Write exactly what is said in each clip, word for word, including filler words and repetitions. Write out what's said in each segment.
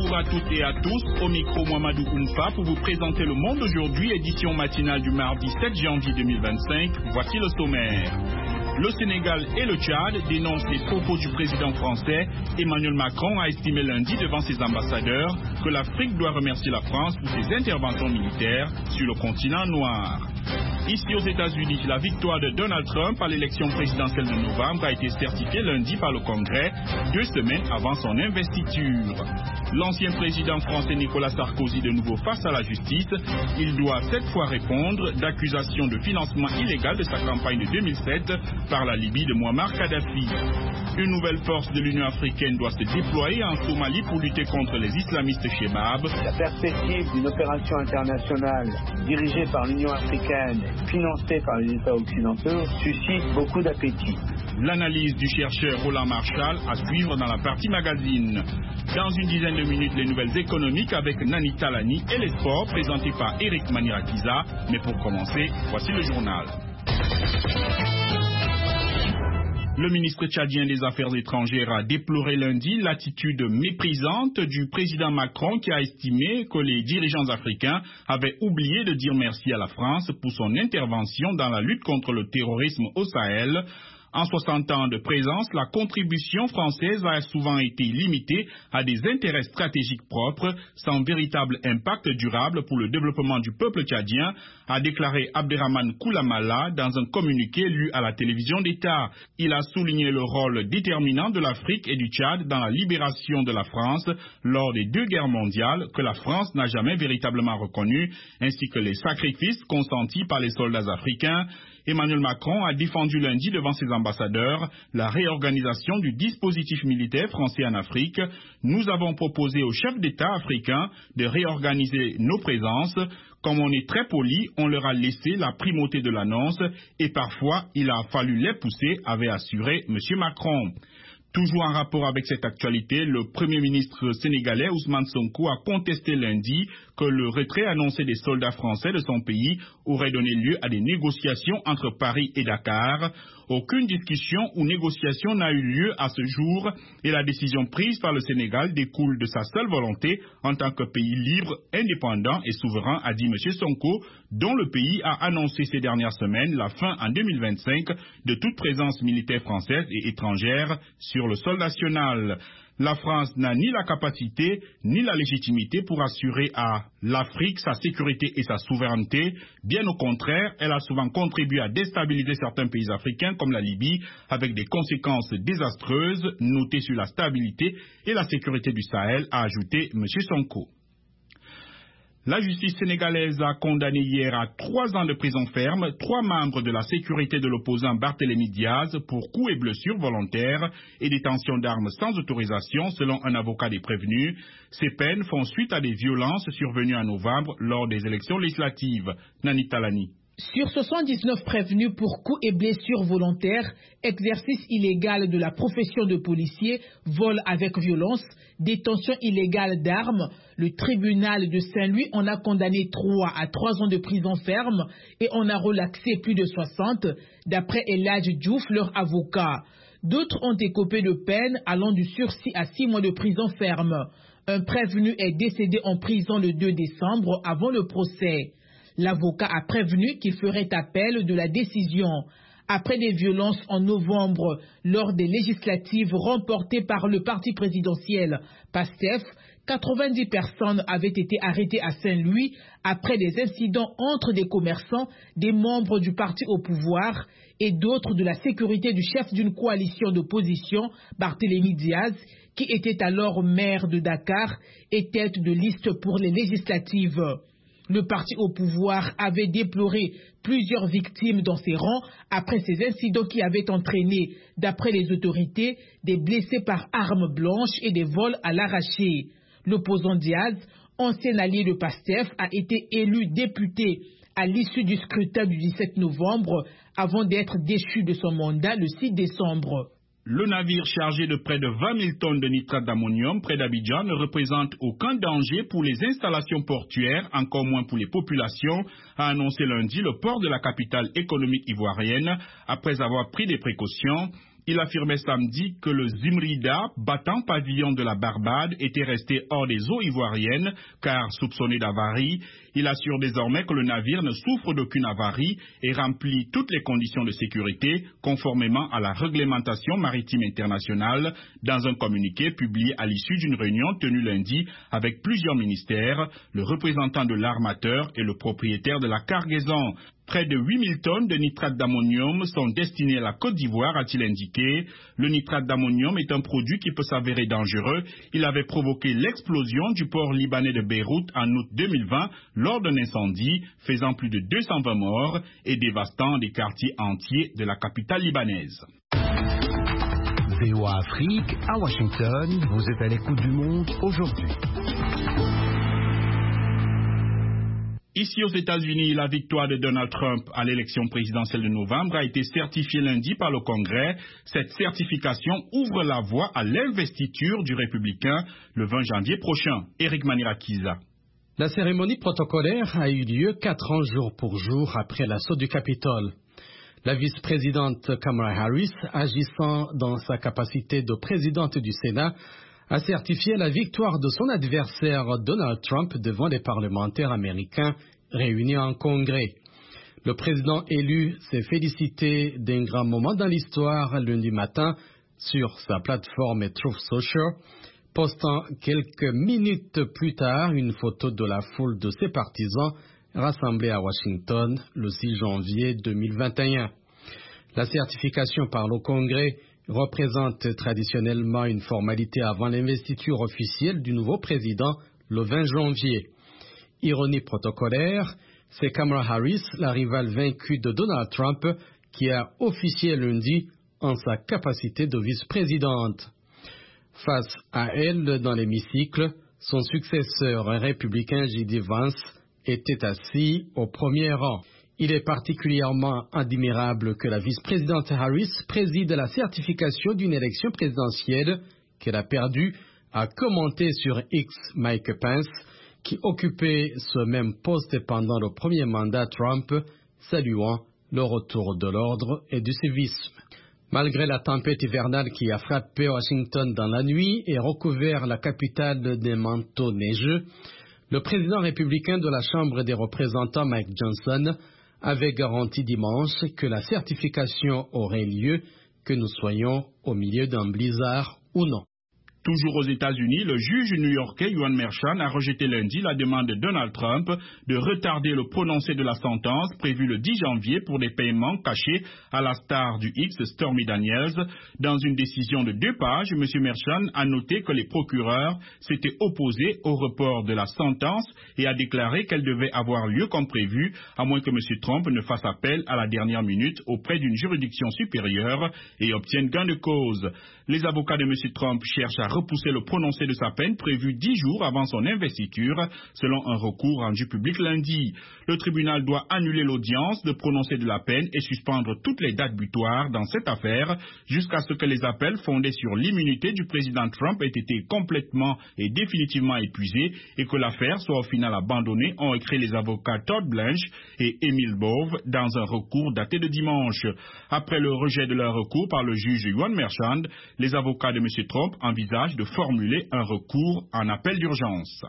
Bonjour à toutes et à tous, au micro Mohamedou Oumfa pour vous présenter le Monde aujourd'hui, édition matinale du mardi sept janvier deux mille vingt-cinq. Voici le sommaire. Le Sénégal et le Tchad dénoncent les propos du président français. Emmanuel Macron a estimé lundi devant ses ambassadeurs que l'Afrique doit remercier la France pour ses interventions militaires sur le continent noir. Ici aux États-Unis, la victoire de Donald Trump à l'élection présidentielle de novembre a été certifiée lundi par le Congrès, deux semaines avant son investiture. L'ancien président français Nicolas Sarkozy de nouveau face à la justice. Il doit cette fois répondre d'accusations de financement illégal de sa campagne de deux mille sept par la Libye de Muammar Kadhafi. Une nouvelle force de l'Union africaine doit se déployer en Somalie pour lutter contre les islamistes Chebab. La perspective d'une opération internationale dirigée par l'Union africaine, financée par les États occidentaux, suscite beaucoup d'appétit. L'analyse du chercheur Roland Marshall à suivre dans la partie magazine. Dans une dizaine de minutes, les nouvelles économiques avec Nani Talani et les sports présentés par Eric Manirakiza. Mais pour commencer, voici le journal. Le ministre tchadien des Affaires étrangères a déploré lundi l'attitude méprisante du président Macron qui a estimé que les dirigeants africains avaient oublié de dire merci à la France pour son intervention dans la lutte contre le terrorisme au Sahel. En soixante ans de présence, la contribution française a souvent été limitée à des intérêts stratégiques propres, sans véritable impact durable pour le développement du peuple tchadien, a déclaré Abderrahmane Koulamala dans un communiqué lu à la télévision d'État. Il a souligné le rôle déterminant de l'Afrique et du Tchad dans la libération de la France lors des deux guerres mondiales que la France n'a jamais véritablement reconnues, ainsi que les sacrifices consentis par les soldats africains. Emmanuel Macron a défendu lundi devant ses ambassadeurs la réorganisation du dispositif militaire français en Afrique. Nous avons proposé aux chefs d'État africains de réorganiser nos présences. Comme on est très poli, on leur a laissé la primauté de l'annonce et parfois il a fallu les pousser, avait assuré M. Macron. Toujours en rapport avec cette actualité, le Premier ministre sénégalais Ousmane Sonko a contesté lundi que le retrait annoncé des soldats français de son pays aurait donné lieu à des négociations entre Paris et Dakar. Aucune discussion ou négociation n'a eu lieu à ce jour et la décision prise par le Sénégal découle de sa seule volonté en tant que pays libre, indépendant et souverain, a dit M. Sonko, dont le pays a annoncé ces dernières semaines la fin en deux mille vingt-cinq de toute présence militaire française et étrangère sur le sol national. La France n'a ni la capacité ni la légitimité pour assurer à l'Afrique sa sécurité et sa souveraineté. Bien au contraire, elle a souvent contribué à déstabiliser certains pays africains comme la Libye avec des conséquences désastreuses notées sur la stabilité et la sécurité du Sahel, a ajouté M. Sonko. La justice sénégalaise a condamné hier à trois ans de prison ferme trois membres de la sécurité de l'opposant Barthélémy Diaz pour coups et blessures volontaires et détention d'armes sans autorisation selon un avocat des prévenus. Ces peines font suite à des violences survenues en novembre lors des élections législatives. Nani Talani. Sur soixante-dix-neuf prévenus pour coups et blessures volontaires, exercice illégal de la profession de policier, vol avec violence, détention illégale d'armes, le tribunal de Saint-Louis en a condamné trois à trois ans de prison ferme et en a relaxé plus de soixante, d'après Eladj Diouf, leur avocat. D'autres ont écopé de peine allant du sursis à six mois de prison ferme. Un prévenu est décédé en prison le deux décembre avant le procès. L'avocat a prévenu qu'il ferait appel de la décision. Après des violences en novembre lors des législatives remportées par le parti présidentiel PASTEF, quatre-vingt-dix personnes avaient été arrêtées à Saint-Louis après des incidents entre des commerçants, des membres du parti au pouvoir et d'autres de la sécurité du chef d'une coalition d'opposition, Barthélémy Diaz, qui était alors maire de Dakar et tête de liste pour les législatives. Le parti au pouvoir avait déploré plusieurs victimes dans ses rangs après ces incidents qui avaient entraîné, d'après les autorités, des blessés par armes blanches et des vols à l'arraché. L'opposant Diaz, ancien allié de PASTEF, a été élu député à l'issue du scrutin du dix-sept novembre avant d'être déchu de son mandat le six décembre. Le navire chargé de près de vingt mille tonnes de nitrate d'ammonium près d'Abidjan ne représente aucun danger pour les installations portuaires, encore moins pour les populations, a annoncé lundi le port de la capitale économique ivoirienne après avoir pris des précautions. Il affirmait samedi que le Zimrida, battant pavillon de la Barbade, était resté hors des eaux ivoiriennes car soupçonné d'avarie. Il assure désormais que le navire ne souffre d'aucune avarie et remplit toutes les conditions de sécurité conformément à la réglementation maritime internationale dans un communiqué publié à l'issue d'une réunion tenue lundi avec plusieurs ministères, le représentant de l'armateur et le propriétaire de la cargaison. Près de huit mille tonnes de nitrate d'ammonium sont destinées à la Côte d'Ivoire, a-t-il indiqué. Le nitrate d'ammonium est un produit qui peut s'avérer dangereux. Il avait provoqué l'explosion du port libanais de Beyrouth en août deux mille vingt lors d'un incendie, faisant plus de deux cent vingt morts et dévastant des quartiers entiers de la capitale libanaise. V O A Afrique, à Washington, vous êtes à l'écoute du monde aujourd'hui. Ici aux États-Unis, la victoire de Donald Trump à l'élection présidentielle de novembre a été certifiée lundi par le Congrès. Cette certification ouvre la voie à l'investiture du républicain le vingt janvier prochain. Eric Manirakiza. La cérémonie protocolaire a eu lieu quatre ans jour pour jour après l'assaut du Capitole. La vice-présidente Kamala Harris, agissant dans sa capacité de présidente du Sénat, a certifié la victoire de son adversaire Donald Trump devant les parlementaires américains réunis en Congrès. Le président élu s'est félicité d'un grand moment dans l'histoire lundi matin sur sa plateforme Truth Social, postant quelques minutes plus tard une photo de la foule de ses partisans rassemblés à Washington le six janvier deux mille vingt et un. La certification par le Congrès représente traditionnellement une formalité avant l'investiture officielle du nouveau président le vingt janvier. Ironie protocolaire, c'est Kamala Harris, la rivale vaincue de Donald Trump, qui a officié lundi en sa capacité de vice-présidente. Face à elle, dans l'hémicycle, son successeur républicain J D Vance était assis au premier rang. Il est particulièrement admirable que la vice-présidente Harris préside la certification d'une élection présidentielle qu'elle a perdue, a commenté sur X Mike Pence, qui occupait ce même poste pendant le premier mandat Trump, saluant le retour de l'ordre et du civisme. Malgré la tempête hivernale qui a frappé Washington dans la nuit et recouvert la capitale d'un manteau neigeux, le président républicain de la Chambre des représentants Mike Johnson avait garanti dimanche que la certification aurait lieu, que nous soyons au milieu d'un blizzard ou non. Toujours aux États-Unis, le juge new-yorkais Juan Merchan a rejeté lundi la demande de Donald Trump de retarder le prononcé de la sentence prévue le dix janvier pour des paiements cachés à la star du X, Stormy Daniels. Dans une décision de deux pages, M. Merchan a noté que les procureurs s'étaient opposés au report de la sentence et a déclaré qu'elle devait avoir lieu comme prévu, à moins que M. Trump ne fasse appel à la dernière minute auprès d'une juridiction supérieure et obtienne gain de cause. Les avocats de M. Trump cherchent à repousser le prononcé de sa peine prévu dix jours avant son investiture, selon un recours rendu public lundi. Le tribunal doit annuler l'audience de prononcé de la peine et suspendre toutes les dates butoirs dans cette affaire jusqu'à ce que les appels fondés sur l'immunité du président Trump aient été complètement et définitivement épuisés et que l'affaire soit au final abandonnée, ont écrit les avocats Todd Blanche et Emile Bove dans un recours daté de dimanche. Après le rejet de leur recours par le juge Juan Merchan, les avocats de M. Trump envisagent de formuler un recours en appel d'urgence.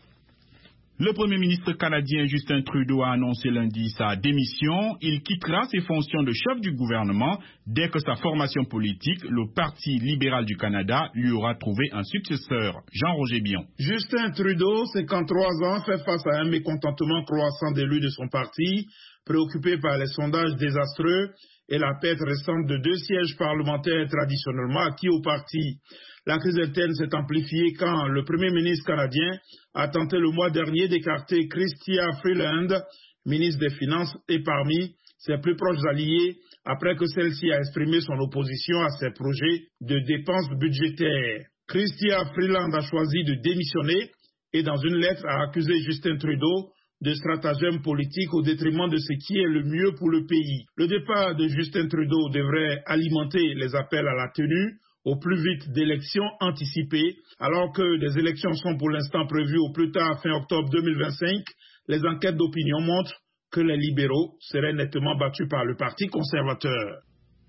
Le Premier ministre canadien Justin Trudeau a annoncé lundi sa démission. Il quittera ses fonctions de chef du gouvernement dès que sa formation politique, le Parti libéral du Canada, lui aura trouvé un successeur. Jean-Roger Bion. Justin Trudeau, cinquante-trois ans, fait face à un mécontentement croissant d'élus de son parti, préoccupé par les sondages désastreux et la perte récente de deux sièges parlementaires traditionnellement acquis au parti. La crise interne s'est amplifiée quand le Premier ministre canadien a tenté le mois dernier d'écarter Chrystia Freeland, ministre des Finances, et parmi ses plus proches alliés, après que celle-ci a exprimé son opposition à ses projets de dépenses budgétaires. Chrystia Freeland a choisi de démissionner et dans une lettre a accusé Justin Trudeau de stratagème politique au détriment de ce qui est le mieux pour le pays. Le départ de Justin Trudeau devrait alimenter les appels à la tenue au plus vite d'élections anticipées, alors que des élections sont pour l'instant prévues au plus tard fin octobre deux mille vingt-cinq. Les enquêtes d'opinion montrent que les libéraux seraient nettement battus par le Parti conservateur.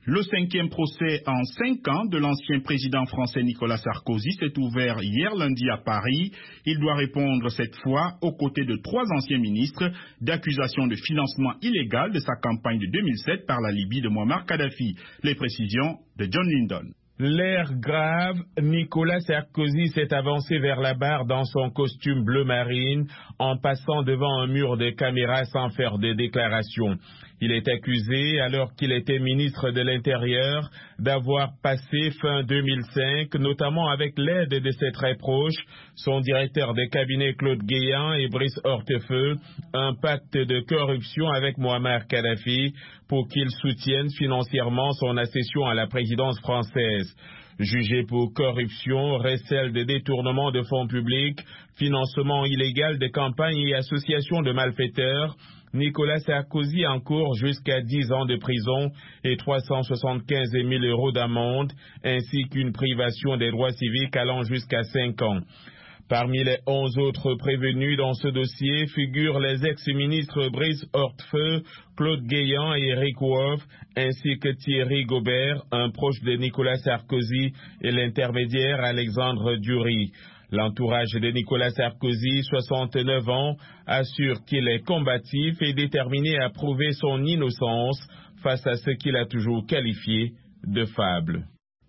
Le cinquième procès en cinq ans de l'ancien président français Nicolas Sarkozy s'est ouvert hier lundi à Paris. Il doit répondre cette fois, aux côtés de trois anciens ministres, d'accusations de financement illégal de sa campagne de deux mille sept par la Libye de Muammar Kadhafi. Les précisions de John Lindon. L'air grave, Nicolas Sarkozy s'est avancé vers la barre dans son costume bleu marine en passant devant un mur de caméras sans faire de déclaration. Il est accusé, alors qu'il était ministre de l'Intérieur, d'avoir passé fin deux mille cinq, notamment avec l'aide de ses très proches, son directeur de cabinet Claude Guéant et Brice Hortefeux, un pacte de corruption avec Muammar Kadhafi pour qu'il soutienne financièrement son accession à la présidence française. Jugé pour corruption, recel de détournement de fonds publics, financement illégal de campagnes et associations de malfaiteurs, Nicolas Sarkozy encourt jusqu'à dix ans de prison et trois cent soixante-quinze mille euros d'amende, ainsi qu'une privation des droits civiques allant jusqu'à cinq ans. Parmi les onze autres prévenus dans ce dossier figurent les ex-ministres Brice Hortefeux, Claude Guéant et Eric Woerth, ainsi que Thierry Gobert, un proche de Nicolas Sarkozy, et l'intermédiaire Alexandre Dury. L'entourage de Nicolas Sarkozy, soixante-neuf ans, assure qu'il est combatif et déterminé à prouver son innocence face à ce qu'il a toujours qualifié de fable.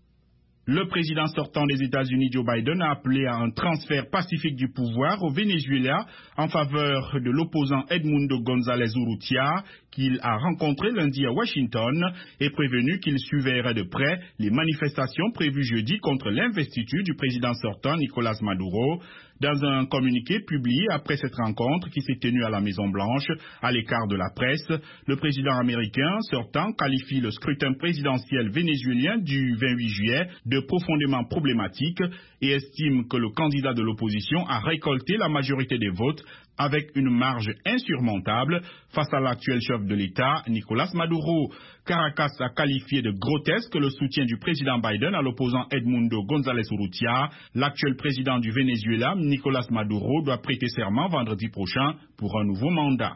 Le président sortant des États-Unis, Joe Biden, a appelé à un transfert pacifique du pouvoir au Venezuela en faveur de l'opposant Edmundo González Urrutia, qu'il a rencontré lundi à Washington, et prévenu qu'il surveillerait de près les manifestations prévues jeudi contre l'investiture du président sortant Nicolás Maduro. Dans un communiqué publié après cette rencontre qui s'est tenue à la Maison-Blanche, à l'écart de la presse, le président américain sortant qualifie le scrutin présidentiel vénézuélien du vingt-huit juillet de profondément problématique et estime que le candidat de l'opposition a récolté la majorité des votes avec une marge insurmontable face à l'actuel chef de l'État, Nicolás Maduro. Caracas a qualifié de grotesque le soutien du président Biden à l'opposant Edmundo González Urrutia. L'actuel président du Venezuela, Nicolás Maduro, doit prêter serment vendredi prochain pour un nouveau mandat.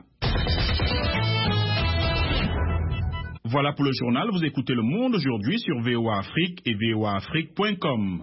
Voilà pour le journal. Vous écoutez Le Monde aujourd'hui sur V O A Afrique et V O A Afrique point com.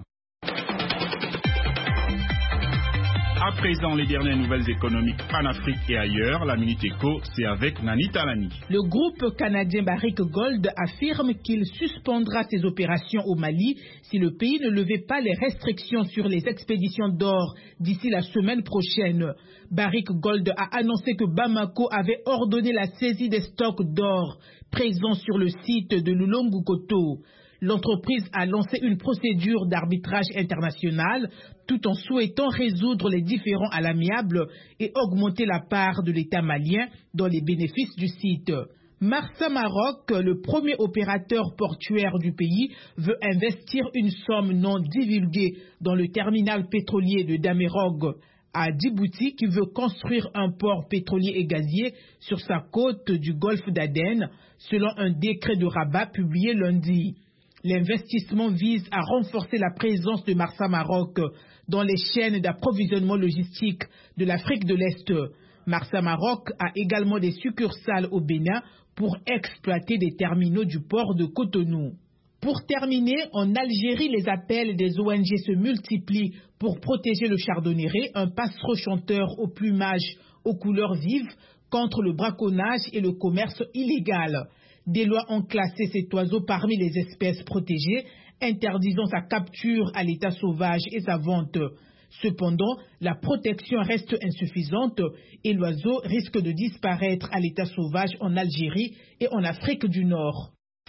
À présent, les dernières nouvelles économiques en Afrique et ailleurs. La Minute Éco, c'est avec Nani Talani. Le groupe canadien Barrick Gold affirme qu'il suspendra ses opérations au Mali si le pays ne levait pas les restrictions sur les expéditions d'or d'ici la semaine prochaine. Barrick Gold a annoncé que Bamako avait ordonné la saisie des stocks d'or présents sur le site de Lulongokoto. L'entreprise a lancé une procédure d'arbitrage international tout en souhaitant résoudre les différends à l'amiable et augmenter la part de l'État malien dans les bénéfices du site. Marsa Maroc, le premier opérateur portuaire du pays, veut investir une somme non divulguée dans le terminal pétrolier de Damerog à Djibouti, qui veut construire un port pétrolier et gazier sur sa côte du golfe d'Aden, selon un décret de Rabat publié lundi. L'investissement vise à renforcer la présence de Marsa Maroc dans les chaînes d'approvisionnement logistique de l'Afrique de l'Est. Marsa Maroc a également des succursales au Bénin pour exploiter des terminaux du port de Cotonou. Pour terminer, en Algérie, les appels des O N G se multiplient pour protéger le chardonneret, un passereau chanteur au plumage aux couleurs vives, contre le braconnage et le commerce illégal. Des lois ont classé cet oiseau parmi les espèces protégées, interdisant sa capture à l'état sauvage et sa vente. Cependant, la protection reste insuffisante et l'oiseau risque de disparaître à l'état sauvage en Algérie et en Afrique du Nord.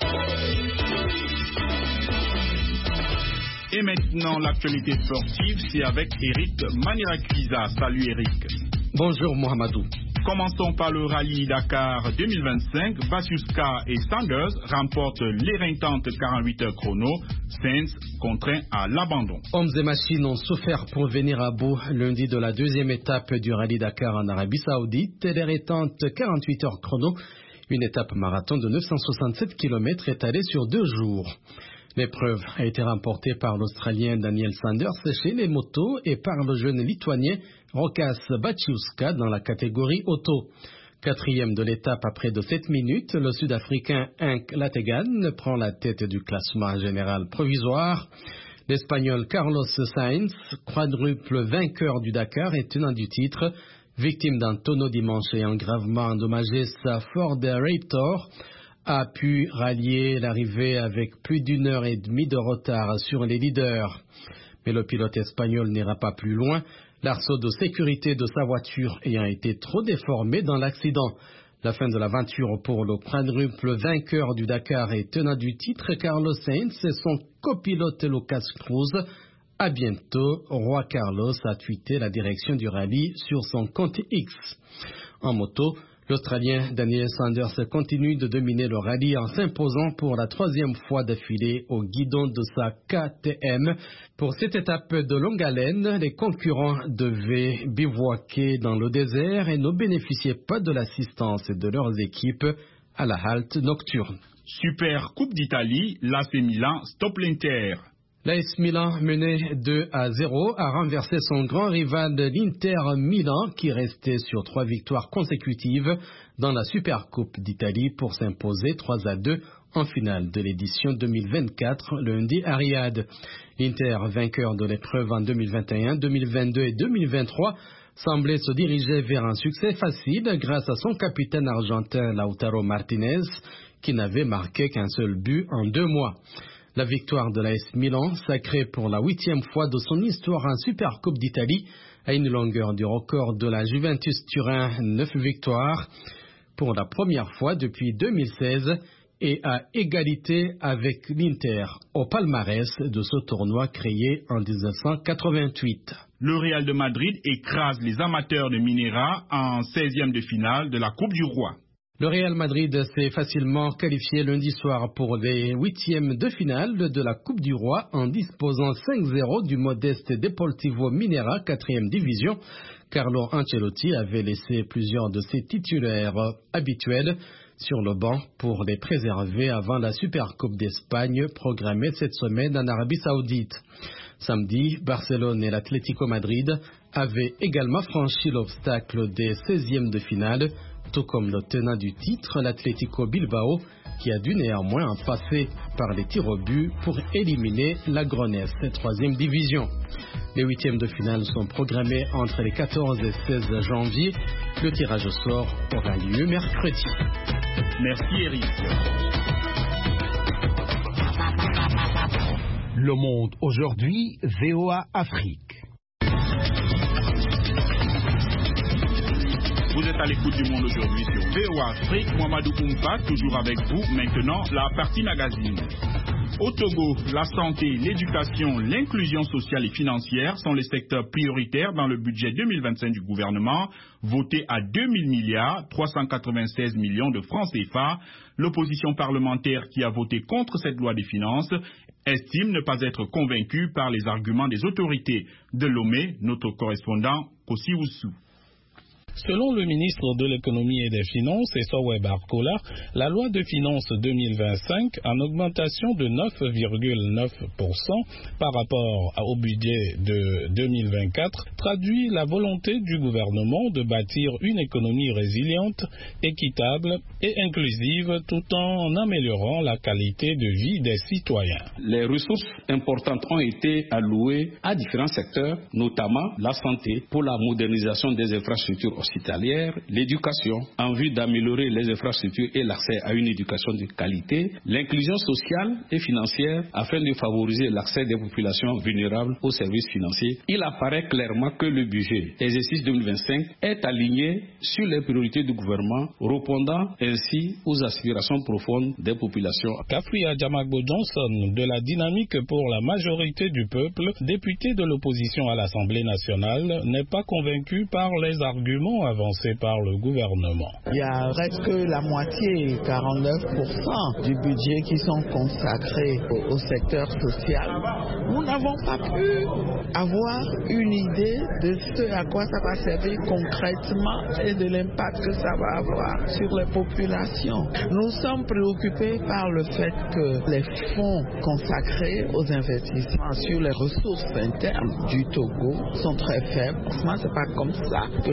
Et maintenant, l'actualité sportive, c'est avec Eric Manirakiza. Salut Eric. Bonjour Mohamedou. Commençons par le rallye Dakar deux mille vingt-cinq. Basiuska et Sanders remportent l'éreintant quarante-huit heures chrono. Sainz contraint à l'abandon. Hommes et machines ont souffert pour venir à bout lundi de la deuxième étape du rallye Dakar en Arabie Saoudite. L'éreintant quarante-huit heures chrono, une étape marathon de neuf cent soixante-sept kilomètres étalée sur deux jours. L'épreuve a été remportée par l'Australien Daniel Sanders chez les motos et par le jeune Lituanien Rokas Baciuska dans la catégorie auto. Quatrième de l'étape après de sept minutes, le Sud-Africain Henk Lategan prend la tête du classement général provisoire. L'Espagnol Carlos Sainz, quadruple vainqueur du Dakar et tenant du titre, victime d'un tonneau dimanche ayant gravement endommagé sa Ford Raptor, a pu rallier l'arrivée avec plus d'une heure et demie de retard sur les leaders. Mais le pilote espagnol n'ira pas plus loin, l'arceau de sécurité de sa voiture ayant été trop déformé dans l'accident. La fin de l'aventure pour le quadruple vainqueur du Dakar et tenant du titre, Carlos Sainz et son copilote Lucas Cruz. À bientôt, Roi Carlos a tweeté la direction du rallye sur son compte X. En moto, l'Australien Daniel Sanders continue de dominer le rallye en s'imposant pour la troisième fois d'affilée au guidon de sa K T M. Pour cette étape de longue haleine, les concurrents devaient bivouaquer dans le désert et ne bénéficiaient pas de l'assistance de leurs équipes à la halte nocturne. Super Coupe d'Italie, l'A C Milan stoppe l'Inter. L'A S Milan, mené deux à zéro, a renversé son grand rival de l'Inter Milan, qui restait sur trois victoires consécutives dans la Super Coupe d'Italie pour s'imposer trois à deux en finale de l'édition deux mille vingt-quatre, lundi à Riyad. L'Inter, vainqueur de l'épreuve en deux mille vingt et un, deux mille vingt-deux et deux mille vingt-trois, semblait se diriger vers un succès facile grâce à son capitaine argentin Lautaro Martinez, qui n'avait marqué qu'un seul but en deux mois. La victoire de l'A S Milan, sacrée pour la huitième fois de son histoire en Super Coupe d'Italie, a une longueur du record de la Juventus Turin, neuf victoires, pour la première fois depuis deux mille seize, et à égalité avec l'Inter au palmarès de ce tournoi créé en dix-neuf cent quatre-vingt-huit. Le Real de Madrid écrase les amateurs de Minera en seizième de finale de la Coupe du Roi. Le Real Madrid s'est facilement qualifié lundi soir pour les huitièmes de finale de la Coupe du Roi en disposant cinq zéro du modeste Deportivo Minera, quatrième division. Carlo Ancelotti avait laissé plusieurs de ses titulaires habituels sur le banc pour les préserver avant la Supercoupe d'Espagne programmée cette semaine en Arabie Saoudite. Samedi, Barcelone et l'Atlético Madrid avaient également franchi l'obstacle des seizièmes de finale, tout comme le tenant du titre, l'Atlético Bilbao, qui a dû néanmoins en passer par les tirs au but pour éliminer la Gronès, troisième division. Les huitièmes de finale sont programmés entre les quatorze et seize janvier. Le tirage au sort aura lieu mercredi. Merci Eric. Le Monde aujourd'hui, V O A Afrique. Vous êtes à l'écoute du Monde aujourd'hui sur V O A Afrique. Mohamedou Oumpa, toujours avec vous. Maintenant, la partie magazine. Au Togo, la santé, l'éducation, l'inclusion sociale et financière sont les secteurs prioritaires dans le budget deux mille vingt-cinq du gouvernement, voté à deux mille milliards trois cent quatre-vingt-seize millions de francs C F A. L'opposition parlementaire qui a voté contre cette loi des finances estime ne pas être convaincue par les arguments des autorités. De Lomé, notre correspondant Kossi Oussou. Selon le ministre de l'économie et des finances, Essowe Barkola, la loi de finances deux mille vingt-cinq, en augmentation de neuf virgule neuf pour cent par rapport au budget de deux mille vingt-quatre, traduit la volonté du gouvernement de bâtir une économie résiliente, équitable et inclusive tout en améliorant la qualité de vie des citoyens. Les ressources importantes ont été allouées à différents secteurs, notamment la santé, pour la modernisation des infrastructures hospitalière, l'éducation, en vue d'améliorer les infrastructures et l'accès à une éducation de qualité, l'inclusion sociale et financière afin de favoriser l'accès des populations vulnérables aux services financiers. Il apparaît clairement que le budget exercice deux mille vingt-cinq est aligné sur les priorités du gouvernement, répondant ainsi aux aspirations profondes des populations. Kafria Jamagbo Johnson, de la Dynamique pour la majorité du peuple, député de l'opposition à l'Assemblée nationale, n'est pas convaincu par les arguments avancés par le gouvernement. Il y a presque la moitié, quarante-neuf pour cent du budget qui sont consacrés au, au secteur social. Nous n'avons pas pu avoir une idée de ce à quoi ça va servir concrètement et de l'impact que ça va avoir sur les populations. Nous sommes préoccupés par le fait que les fonds consacrés aux investissements sur les ressources internes du Togo sont très faibles. Ce n'est pas comme ça que nous allons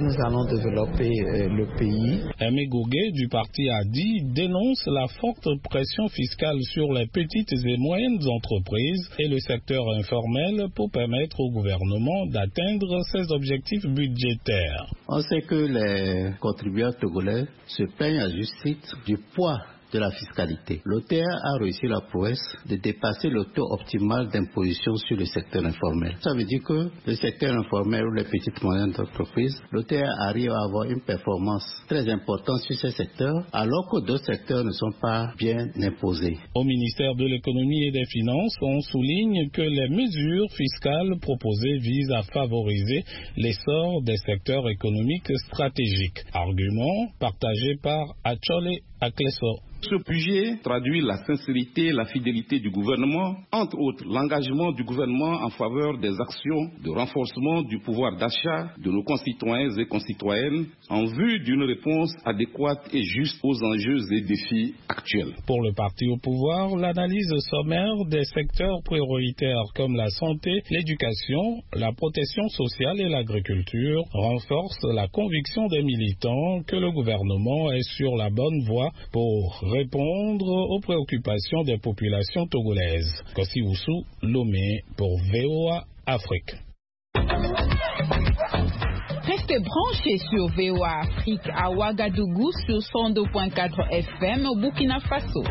développer euh, le pays. Aimé Gougué du parti Adi dénonce la forte pression fiscale sur les petites et moyennes entreprises et le secteur informel pour permettre au gouvernement d'atteindre ses objectifs budgétaires. On sait que les contribuables togolais se plaignent à juste titre du poids de la fiscalité. L'O T A a réussi la prouesse de dépasser le taux optimal d'imposition sur le secteur informel. Ça veut dire que le secteur informel ou les petites et moyennes entreprises, l'O T A arrive à avoir une performance très importante sur ces secteurs, alors que d'autres secteurs ne sont pas bien imposés. Au ministère de l'Économie et des Finances, on souligne que les mesures fiscales proposées visent à favoriser l'essor des secteurs économiques stratégiques. Argument partagé par Achole Akleso. Ce budget traduit la sincérité et la fidélité du gouvernement, entre autres l'engagement du gouvernement en faveur des actions de renforcement du pouvoir d'achat de nos concitoyens et concitoyennes en vue d'une réponse adéquate et juste aux enjeux et défis actuels. Pour le parti au pouvoir, l'analyse sommaire des secteurs prioritaires comme la santé, l'éducation, la protection sociale et l'agriculture renforce la conviction des militants que le gouvernement est sur la bonne voie pour répondre aux préoccupations des populations togolaises. Kossi Oussou, Lomé pour V O A Afrique. Restez branchés sur V O A Afrique à Ouagadougou sur cent deux virgule quatre F M au Burkina Faso.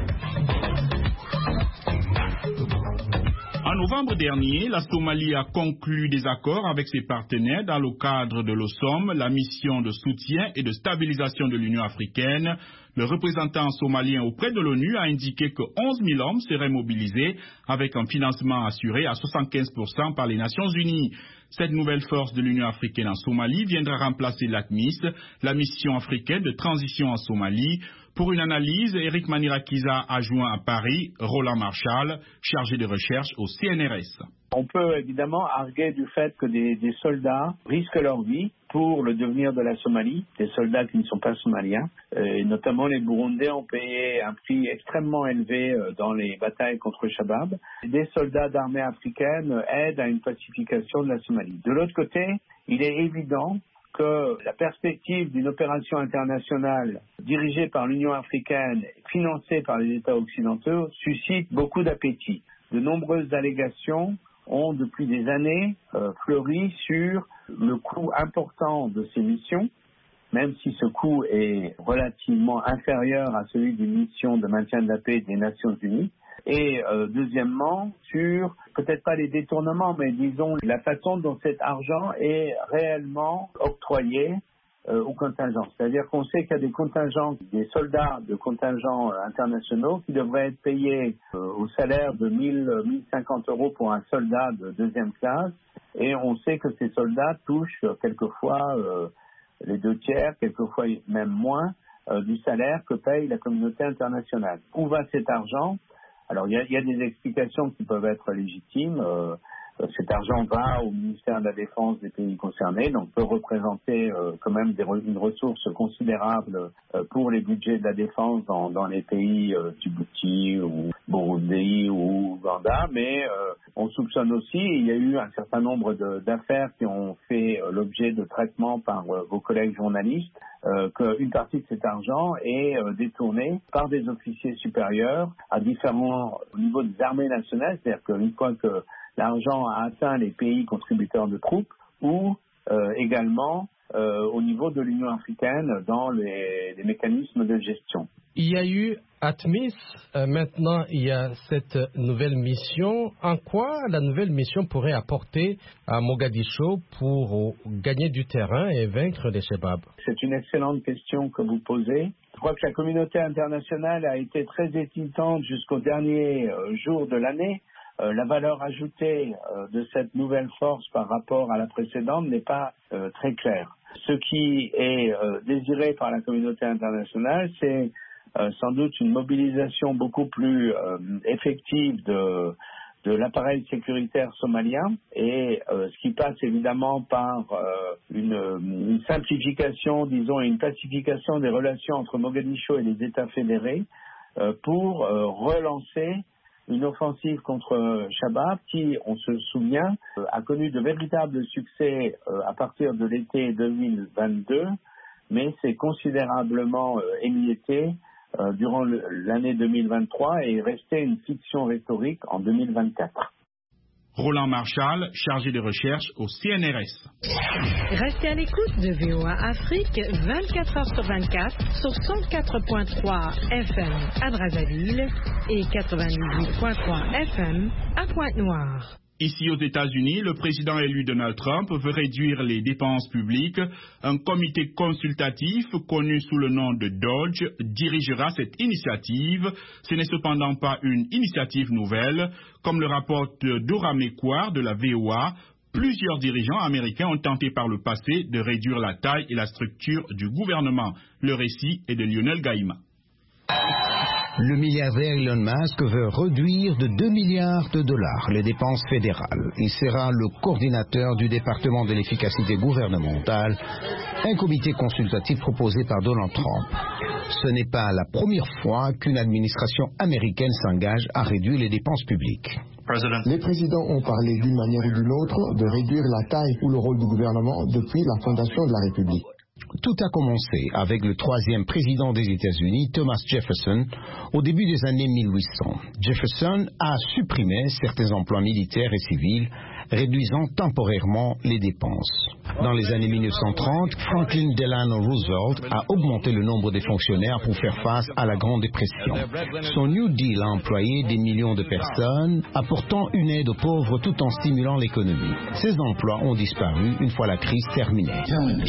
En novembre dernier, la Somalie a conclu des accords avec ses partenaires dans le cadre de l'O S O M, la mission de soutien et de stabilisation de l'Union africaine. Le représentant somalien auprès de l'ONU a indiqué que onze mille hommes seraient mobilisés avec un financement assuré à soixante-quinze pour cent par les Nations Unies. Cette nouvelle force de l'Union africaine en Somalie viendra remplacer l'ATMIS, la mission africaine de transition en Somalie. Pour une analyse, Eric Manirakiza a joint à Paris Roland Marshall, chargé de recherche au C N R S. On peut évidemment arguer du fait que des, des soldats risquent leur vie pour le devenir de la Somalie, des soldats qui ne sont pas somaliens. Et notamment les Burundais ont payé un prix extrêmement élevé dans les batailles contre Shabab. Des soldats d'armée africaine aident à une pacification de la Somalie. De l'autre côté, il est évident que la perspective d'une opération internationale dirigée par l'Union africaine, financée par les États occidentaux, suscite beaucoup d'appétit. De nombreuses allégations ont depuis des années euh, fleuri sur le coût important de ces missions, même si ce coût est relativement inférieur à celui d'une mission de maintien de la paix des Nations Unies. Et euh, deuxièmement, sur peut-être pas les détournements, mais disons la façon dont cet argent est réellement octroyé euh, aux contingents. C'est-à-dire qu'on sait qu'il y a des contingents, des soldats de contingents euh, internationaux qui devraient être payés euh, au salaire de mille, mille cinquante euros pour un soldat de deuxième classe, et on sait que ces soldats touchent euh, quelquefois euh, les deux tiers, quelquefois même moins euh, du salaire que paye la communauté internationale. Où va cet argent ? Alors, il y, a, il y a des explications qui peuvent être légitimes. Euh, cet argent va au ministère de la Défense des pays concernés, donc peut représenter euh, quand même des, une ressource considérable euh, pour les budgets de la défense dans, dans les pays euh, Djibouti ou Burundi ou Ouganda. Mais euh, on soupçonne aussi, il y a eu un certain nombre de, d'affaires qui ont fait euh, l'objet de traitements par euh, vos collègues journalistes, Euh, qu'une partie de cet argent est euh, détournée par des officiers supérieurs à différents au niveau des armées nationales, c'est-à-dire qu'une fois que l'argent a atteint les pays contributeurs de troupes, ou euh, également euh, au niveau de l'Union africaine dans les, les mécanismes de gestion. Il y a eu ATMIS, euh, maintenant il y a cette nouvelle mission. En quoi la nouvelle mission pourrait apporter à Mogadiscio pour gagner du terrain et vaincre les Shabab? C'est une excellente question que vous posez. Je crois que la communauté internationale a été très hésitante jusqu'au dernier euh, jour de l'année. Euh, la valeur ajoutée euh, de cette nouvelle force par rapport à la précédente n'est pas euh, très claire. Ce qui est euh, désiré par la communauté internationale, c'est euh, sans doute une mobilisation beaucoup plus euh, effective de, de l'appareil sécuritaire somalien, et euh, ce qui passe évidemment par euh, une, une simplification, disons, et une pacification des relations entre Mogadiscio et les États fédérés euh, pour euh, relancer une offensive contre Shabab qui, on se souvient, euh, a connu de véritables succès euh, à partir de l'été deux mille vingt-deux mais c'est considérablement euh, émietté euh, durant le, l'année deux mille vingt-trois et est resté une fiction rhétorique en deux mille vingt-quatre. Roland Marchal, chargé de recherche au C N R S. Restez à l'écoute de V O A Afrique vingt-quatre heures sur vingt-quatre sur cent quatre virgule trois F M à Brazzaville et quatre-vingt-dix-huit virgule trois F M à Pointe-Noire. Ici aux États-Unis, le président élu Donald Trump veut réduire les dépenses publiques. Un comité consultatif connu sous le nom de Dodge dirigera cette initiative. Ce n'est cependant pas une initiative nouvelle. Comme le rapporte Dora Mekwar de la V O A, plusieurs dirigeants américains ont tenté par le passé de réduire la taille et la structure du gouvernement. Le récit est de Lionel Gaïma. Le milliardaire Elon Musk veut réduire de deux milliards de dollars les dépenses fédérales. Il sera le coordinateur du département de l'efficacité gouvernementale, un comité consultatif proposé par Donald Trump. Ce n'est pas la première fois qu'une administration américaine s'engage à réduire les dépenses publiques. Les présidents ont parlé d'une manière ou d'une autre de réduire la taille ou le rôle du gouvernement depuis la fondation de la République. Tout a commencé avec le troisième président des États-Unis, Thomas Jefferson, au début des années mille huit cents. Jefferson a supprimé certains emplois militaires et civils, réduisant temporairement les dépenses. Dans les années mille neuf cent trente, Franklin Delano Roosevelt a augmenté le nombre des fonctionnaires pour faire face à la Grande Dépression. Son New Deal a employé des millions de personnes, apportant une aide aux pauvres tout en stimulant l'économie. Ces emplois ont disparu une fois la crise terminée.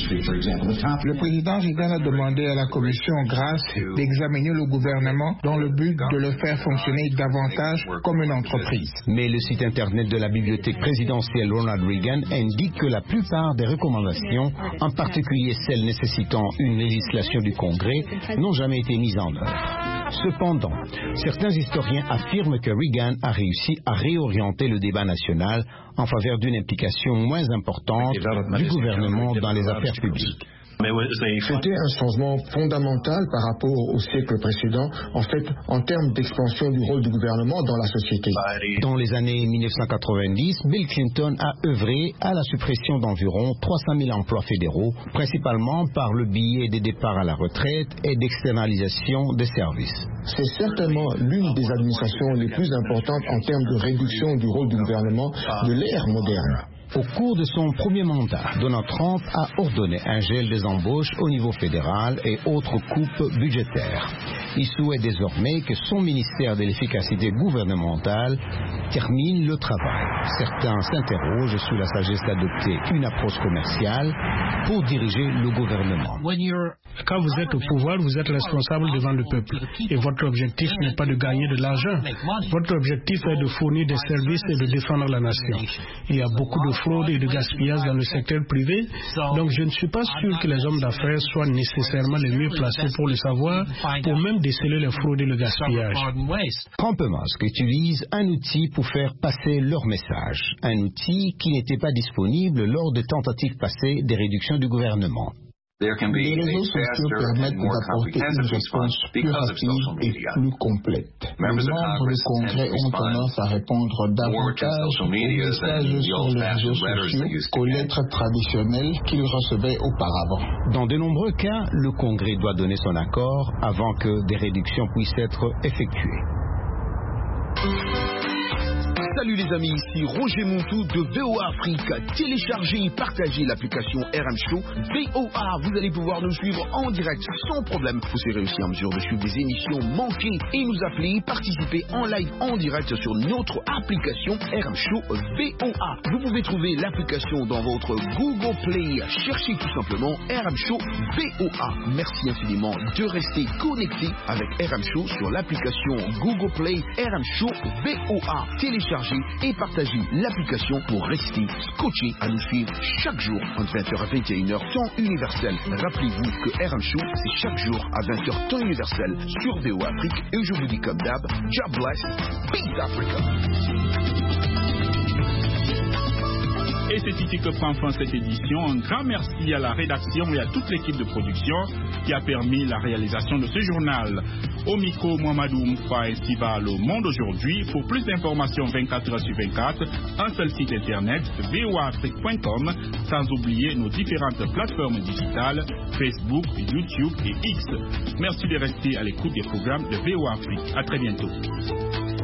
Le président Reagan a demandé à la commission Grace d'examiner le gouvernement dans le but de le faire fonctionner davantage comme une entreprise. Mais le site internet de la bibliothèque présidentielle Ronald Reagan indique que la plupart des recommandations, en particulier celles nécessitant une législation du Congrès, n'ont jamais été mises en œuvre. Cependant, certains historiens affirment que Reagan a réussi à réorienter le débat national en faveur d'une implication moins importante du gouvernement dans les affaires publiques. C'était un changement fondamental par rapport au siècle précédent, en fait, en termes d'expansion du rôle du gouvernement dans la société. Dans les années mille neuf cent quatre-vingt-dix, Bill Clinton a œuvré à la suppression d'environ trois cent mille emplois fédéraux, principalement par le biais des départs à la retraite et d'externalisation des services. C'est certainement l'une des administrations les plus importantes en termes de réduction du rôle du gouvernement de l'ère moderne. Au cours de son premier mandat, Donald Trump a ordonné un gel des embauches au niveau fédéral et autres coupes budgétaires. Il souhaite désormais que son ministère de l'efficacité gouvernementale termine le travail. Certains s'interrogent sur la sagesse d'adopter une approche commerciale pour diriger le gouvernement. Quand vous êtes au pouvoir, vous êtes responsable devant le peuple. Et votre objectif n'est pas de gagner de l'argent. Votre objectif est de fournir des services et de défendre la nation. Il y a beaucoup de fraude et de gaspillage dans le secteur privé. Donc je ne suis pas sûr que les hommes d'affaires soient nécessairement les mieux placés pour le savoir, pour même déceler les fraudes et le gaspillage. Trump et Musk utilisent un outil pour faire passer leur message. Un outil qui n'était pas disponible lors des tentatives passées des réductions du gouvernement. Les réseaux sociaux permettent d'apporter une réponse plus rapide et plus complète. Les membres du Congrès ont tendance à répondre davantage aux messages sur les réseaux sociaux qu'aux lettres traditionnelles qu'ils recevaient auparavant. Dans de nombreux cas, le Congrès doit donner son accord avant que des réductions puissent être effectuées. Salut les amis, ici Roger Montou de V O A Afrique. Téléchargez et partagez l'application R M Show V O A. Vous allez pouvoir nous suivre en direct sans problème. Vous serez aussi en mesure de suivre des émissions manquées et nous appeler, participer en live en direct sur notre application R M Show V O A. Vous pouvez trouver l'application dans votre Google Play. Cherchez tout simplement R M Show V O A. Merci infiniment de rester connecté avec R M Show sur l'application Google Play R M Show V O A. Téléchargez et partagez l'application pour rester scotché à nous suivre chaque jour entre vingt heures à vingt et une heures temps universel. Rappelez-vous que R M Show c'est chaque jour à vingt heures temps universel sur V O A Afrique et je vous dis comme d'hab, God bless, Peace Africa. Et c'est ici que prend fin cette édition. Un grand merci à la rédaction et à toute l'équipe de production. qui a permis la réalisation de ce journal. Au micro, Mohamedou Moufa Estival au Monde aujourd'hui. Pour plus d'informations vingt-quatre heures sur vingt-quatre, un seul site internet, v o a afrique point com, sans oublier nos différentes plateformes digitales, Facebook, YouTube et X. Merci de rester à l'écoute des programmes de V O A Afrique. À très bientôt.